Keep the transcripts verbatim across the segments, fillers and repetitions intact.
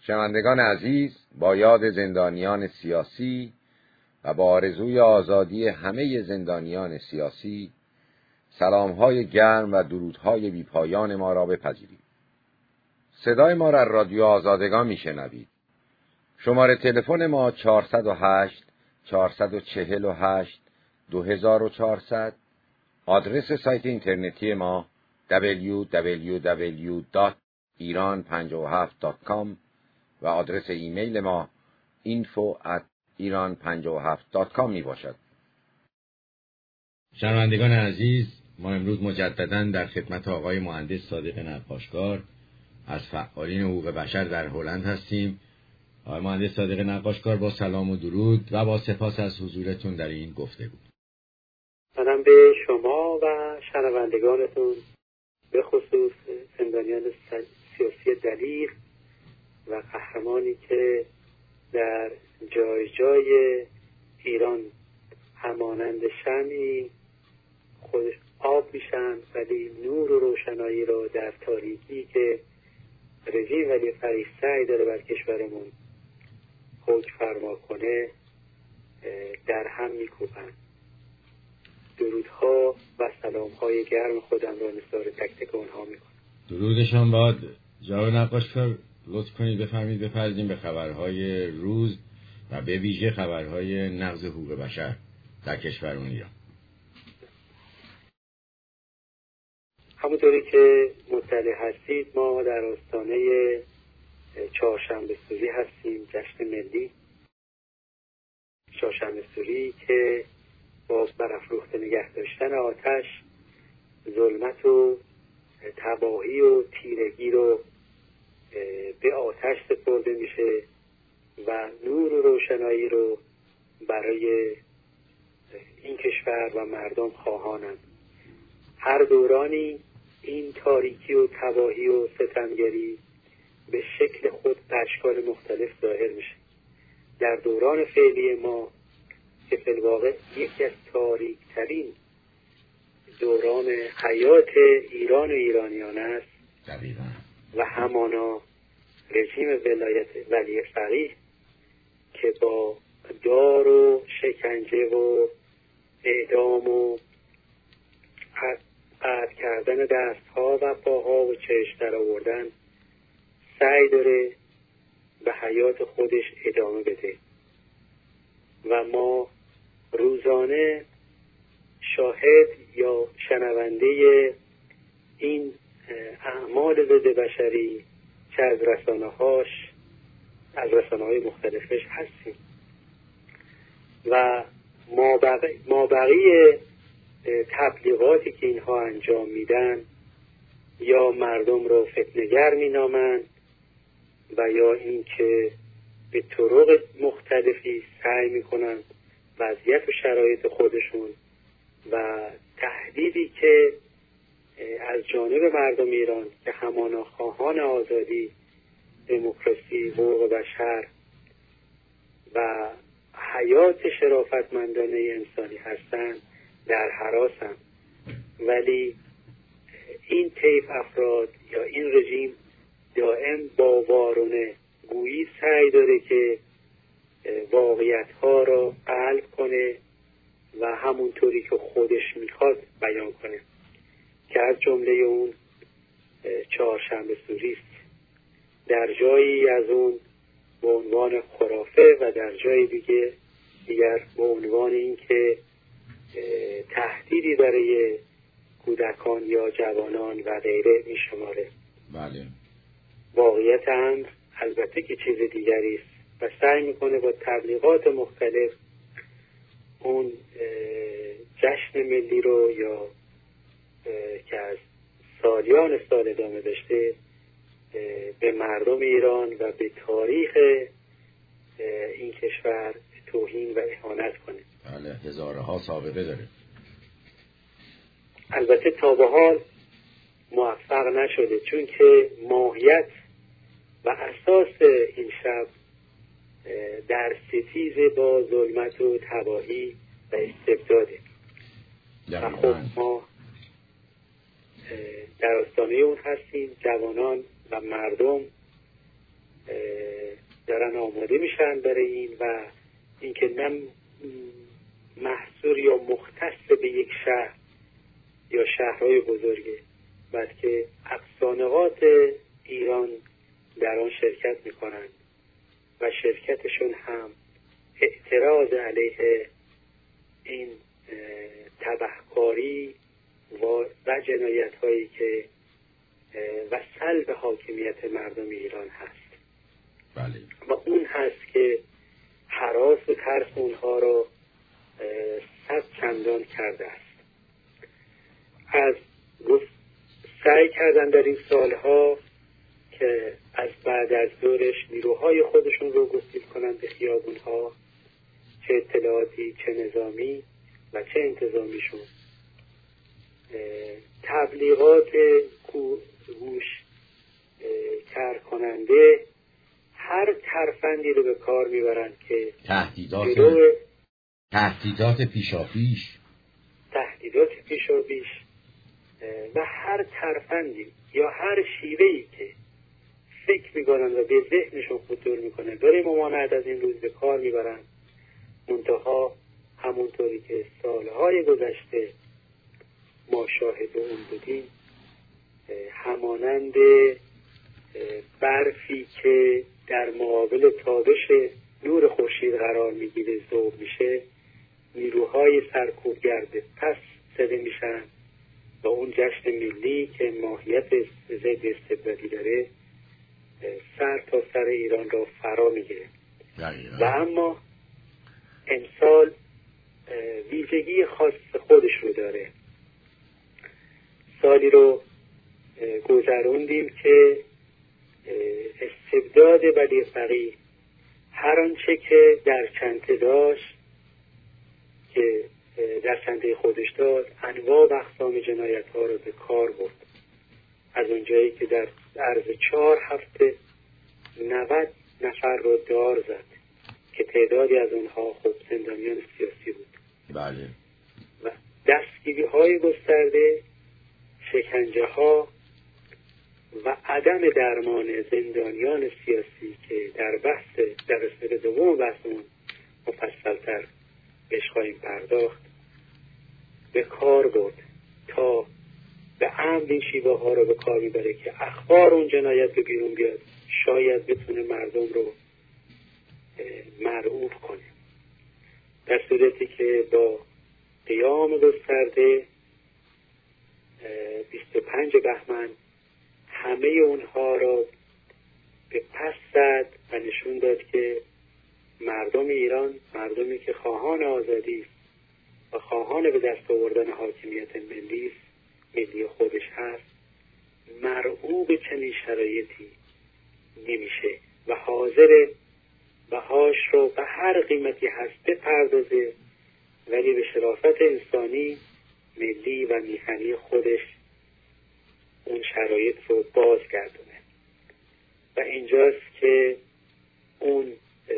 شنوندگان عزیز، با یاد زندانیان سیاسی و با آرزوی آزادی همه زندانیان سیاسی، سلام‌های گرم و درودهای بی‌پایان ما را بپذیرید. صدای ما را رادیو آزادگان میشنوید. شماره تلفن ما چهارصد و هشت چهارصد و چهل و هشت دو هزار و چهارصد، آدرس سایت اینترنتی ما دبلیو دبلیو دبلیو دات ایران پنجاه و هفت دات کام و آدرس ایمیل ما اینفو ات ایران پنجاه و هفت دات کام می باشد. شنوندگان عزیز، ما امروز مجدداً در خدمت آقای مهندس صادق نقاشکار از فعالین حقوق بشر در هلند هستیم. آقای مهندس صادق نقاشکار، با سلام و درود و با سپاس از حضورتون در این گفتگو. منم به شما و شنوندگانتون به خصوص زندانیان سیاسی دلیر و قهرمانی که در جای جای ایران همانند شمعی خودش آب میشن، ولی نور و روشنایی رو در تاریکی که رژیم ولی فقیه سعی داره بر کشورمون حکم فرما کنه در هم میکوبن. درودها و سلامهای گرم خودم را نثار تک تک اونها میکنم. درودشان باد. جناب نقاشکار، لطف کنید بفرمایید بپردازیم به خبرهای روز و به ویژه خبرهای نقض حقوق بشر در کشورمون ایران. همونطوری که مطلع هستید، ما در آستانه چهارشنبه سوری هستیم، جشن ملی چهارشنبه سوری که با برافروخته نگه داشتن آتش، ظلمت و تباهی و تیرگی رو به آتش سپرده میشه و نور و روشنایی رو برای این کشور و مردم خواهانند. هر دورانی این تاریکی و تباهی و ستمگری به شکل خود به اشکال مختلف ظاهر میشه. در دوران فعلی ما که فی الواقع یکی از تاریک‌ترین دوران حیات ایران و ایرانیان است دقیقاً. و همانا رژیم ولایت ولی فقیه که با دار و شکنجه و اعدام و قطع کردن دستها و پاها و چشم در آوردن سعی داره به حیات خودش ادامه بده و ما روزانه شاهد یا شنونده این اعمال ضد بشری چه از رسانه‌هاش از رسانه‌های مختلفش هستیم و ما بقیه, ما بقیه تبلیغاتی که اینها انجام میدن یا مردم رو فتنه‌گر مینامند و یا اینکه به طرق مختلفی سعی میکنن وضعیت و شرایط خودشون و تهدیدی که از جانب مردم ایران که همانا خواهان آزادی، دموکراسی، حقوق بشر و حیات شرافتمندانه انسانی هستند در هراسند، ولی این طیف افراد یا این رژیم دائم با وارونه گویی سعی داره که واقعیت ها را قلب کنه و همونطوری که خودش میخواد بیان کنه که از جمله اون چهارشنبه سوری است. در جایی از اون به عنوان خرافه و در جای دیگه دیگر به عنوان این که تهدیدی برای کودکان یا جوانان و غیره میشماره. بله. واقعیت امر البته که چیز دیگری است و سعی میکنه با تبلیغات مختلف اون جشن ملی رو یا که از سالیان سال ادامه داشته به مردم ایران و به تاریخ این کشور توهین و اهانت کنه. بله، هزارها سابقه داره. البته تا به حال موفق نشده، چون که ماهیت و اساس این شب در ستیز با ظلمت و تباهی و استبداده و خب ما در آستانه اون هستیم. جوانان و مردم دارن آماده میشن برای این و اینکه نه محصور یا مختص به یک شهر یا شهرهای بزرگه، بلکه اقصانقاط ایران در آن شرکت میکنند و شرکتشون هم اعتراض علیه این تبهکاری و, و جنایت هایی که و سلب حاکمیت مردم ایران هست. بله. و اون هست که هراس و ترس اونها رو صد چندان کرده است. از گفت سعی کردن در این سالها که از بعد از دورش نیروهای خودشون رو گسیل کنن به خیابونها، چه اطلاعاتی چه نظامی و چه انتظامیشون. تبلیغات گوش کر کننده هر ترفندی رو به کار میبرن که تهدیدات جلو تهدیدات پیشاپیش تهدیدات پیشاپیش و هر ترفندی یا هر شیوهی که فکر میکنن و به ذهنشون خطور میکنه برای ممانعت از این روز به کار میبرن. منتها همونطوری که سالهای گذشته ما شاهد اون بودیم، همانند برفی که در مقابل تابش نور خورشید قرار میگیره ذوب میشه، نیروهای سرکوبگر پس زده میشن و اون جشن ملی که ماهیت ضد استبدادی داره سر تا سر ایران را فرا میگیره. و اما امسال ویژگی خاص خودش رو داره. سالی رو گذروندیم که استبداد ولی فقیه هر آنچه که در چنته داشت که در چنته خودش داشت انواع و اقسام جنایت ها رو به کار برد. از اونجایی که در عرض چهار هفته نود نفر رو دار زد که تعدادی از اونها خب زندانیان سیاسی بود. بله. و دستگیری های گسترده، شکنجه ها و عدم درمان زندانیان سیاسی که در بحث در قسمت دوم بحثمون مفصل‌تر بهش خواهیم پرداخت به کار برد تا به عمد این شیوه ها رو به کار میبره که اخبار اون جنایت به بیرون بیاد، شاید بتونه مردم رو مرعوب کنه. در صورتی که با قیام گسترده بیست و پنج بهمن همه اونها را به پس زد و نشون داد که مردم ایران، مردمی که خواهان آزادی و خواهان به دست آوردن حاکمیت ملی ملی خودش هست، مرعوب چنین شرایطی نمیشه و حاضر بهاش رو به هر قیمتی هست بپردازه، ولی به شرافت انسانی ملی و میهنی خودش اون شرایط رو بازگردونه. و اینجاست که اون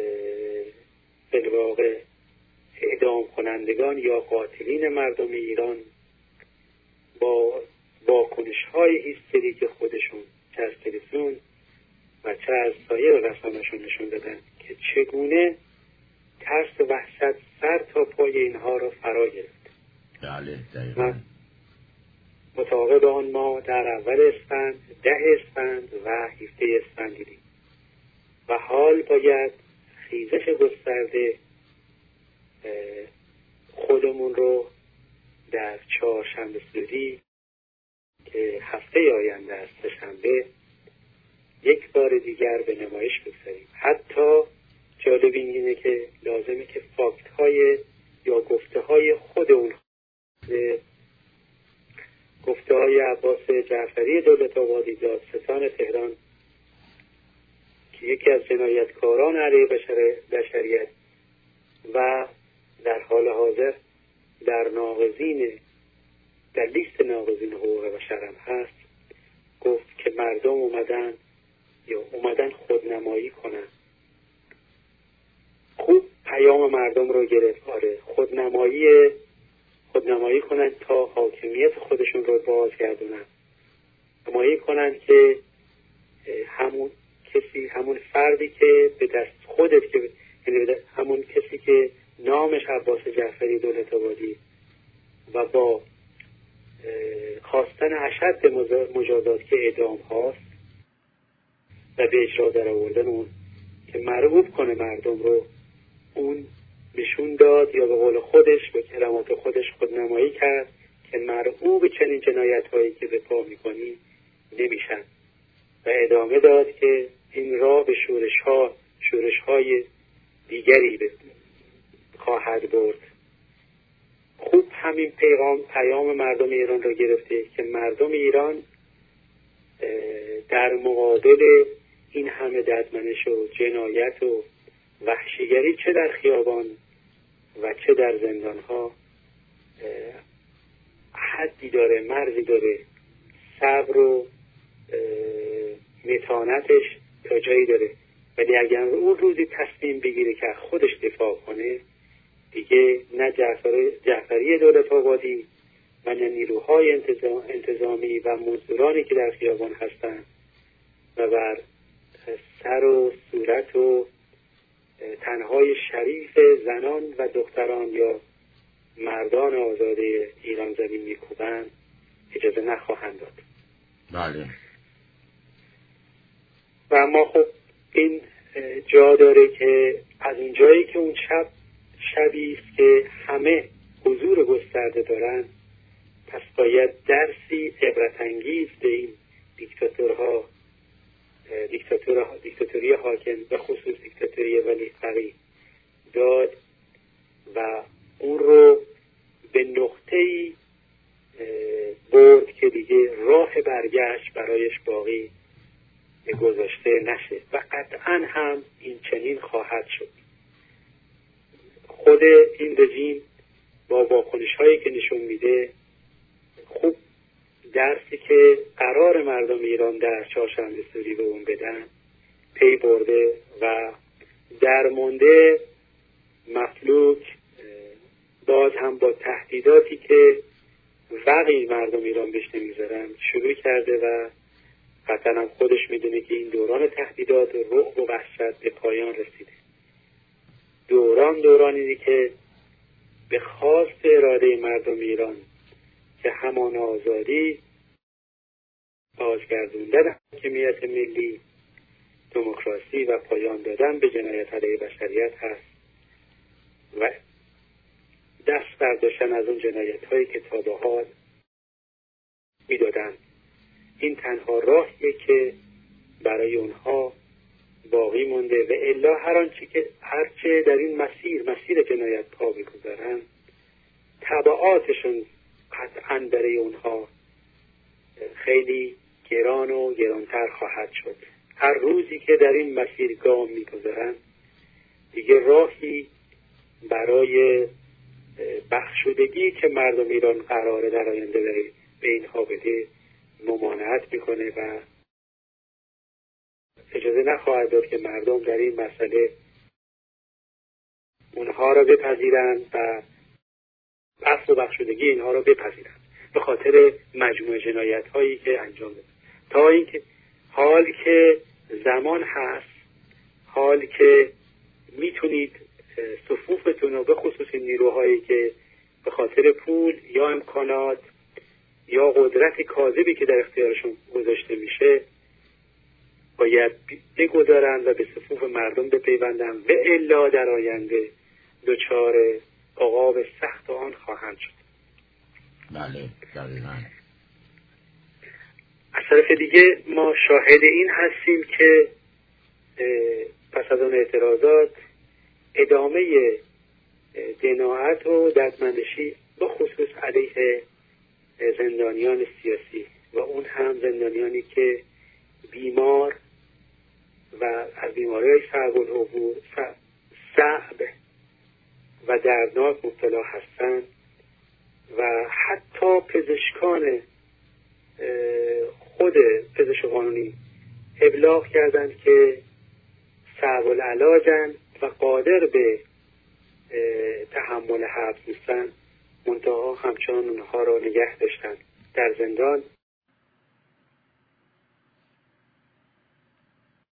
بالواقع اعدام کنندگان یا قاتلین مردم ایران با واکنش های هیستریک خودشون چه از تلویزیون و چه از سایر رسانه‌شون نشون دادن که چگونه ترس و وحشت سر تا پای اینها رو فرا گرفت. بله دقیقاً. مطابق آن ما در اول اسفند، ده اسفند و هفده اسفند دیدیم و حال باید خیزش گسترده خودمون رو در چهارشنبه سوری که هفته آینده است سه‌شنبه یک بار دیگر به نمایش بگذاریم. حتی جالب اینه که لازمه که فاکت های یا گفته های خود اون گفته های عباس جعفری دولت آبادی دادستان تهران که یکی از جنایتکاران علیه بشریت و در حال حاضر در ناقضین در لیست ناقضین حقوق بشر هم هست، گفت که مردم اومدن یا اومدن خودنمایی کنن. خوب پیام مردم رو گرفت. آره خودنمایی خودنمایی کنن تا حاکمیت خودشون رو بازگردونن، نمایی کنن که همون کسی همون فردی که به دست خودت که یعنی همون کسی که نامش عباس جعفری دولت‌آبادی و با خواستن اشد مجازات که اعدام هاست و به اجرا در آوردن اون که مرعوب کنه مردم رو، اون نشون داد یا به قول خودش به کلمات خودش خودنمایی کرد که مرعوب چنین جنایت هایی که به پا میکنی نمیشن و ادامه داد که این راه به شورش ها شورش های دیگری خواهد برد. خوب همین پیغام پیام مردم ایران را گرفته که مردم ایران در مقابل این همه ددمنش و جنایت و وحشیگری چه در خیابان و چه در زندان ها حدی داره، مرزی داره، صبر و متانتش تا جایی داره، ولی اگر اون روزی تصمیم بگیره که خودش دفاع کنه دیگه نه جعفری, جعفری دولت‌آبادی و نه نیروهای انتظام، انتظامی و مزدورانی که در خیابان هستند و بر سر و صورت و تنهای شریف زنان و دختران یا مردان آزاده ایران زمین میکوبند اجازه نخواهند داد. بله. و اما خب این جا داره که از اون جایی که اون شب شبی است که همه حضور گسترده دارن، پس باید درسی عبرت انگیز به این دیکتاتورها دیکتاتور دیکتاتوری حاکم به خصوص دیکتاتوری ولی فقیه داد و اون رو به نقطه‌ای برد که دیگه راه برگشت برایش باقی گذاشته نشه و قطعا هم این چنین خواهد شد. خود این رژیم با واکنش هایی که نشون میده خوب درسی که قرار مردم ایران در چهارشنبه سوری به اون بدن پی برده و درمانده مفلوک باز هم با تهدیداتی که وقی مردم ایران بهش نمیذارن شروع کرده و قطعا هم خودش میدونه که این دوران تهدیدات و رعب و وحشت به پایان رسیده. دوران دورانی که به خواست اراده مردم ایران که همان آزادی، بازگردوندن حاکمیت ملی، دموکراسی و پایان دادن به جنایت علیه بشریت هست و دست برداشتن از اون جنایت هایی که تا به حال میدادن. این تنها راهیه که برای اونها باقی مونده و الا هر آنچه که هرچه در این مسیر مسیر جنایت پا بگذارن تبعاتشون قطعا برای اونها خیلی گران و گرانتر خواهد شد. هر روزی که در این مسیر گام میگذارن دیگه راهی برای بخشودگی که مردم ایران قراره در آینده به اینها بده ممانعت میکنه و اجازه نخواهد داد که مردم در این مسئله اونها را بپذیرند و بخش و بخشودگی اینها را بپذیرند به خاطر مجموع جنایت هایی که انجام داد. تا اینکه حال که زمان هست، حال که میتونید صفوفتون رو به خصوص نیروهایی که به خاطر پول یا امکانات یا قدرت کاذبی که در اختیارشون گذاشته میشه باید بگذارن و به صفوف مردم بپیوندن و الا در آینده دچار عقاب سخت آن خواهند شد. بله دقیقاً. از طرف دیگه ما شاهد این هستیم که پس از اون اعتراضات ادامه جنایت و ددمنشی به خصوص علیه زندانیان سیاسی و اون هم زندانیانی که بیمار و از بیماری‌های صعب العبور صعب و دردناک مبتلا هستند و حتی پزشکان خود پزشک قانونی ابلاغ کردند که صعب العلاجن و قادر به تحمل حبس نیستن، منتها همچنان اونها را نگه داشتن در زندان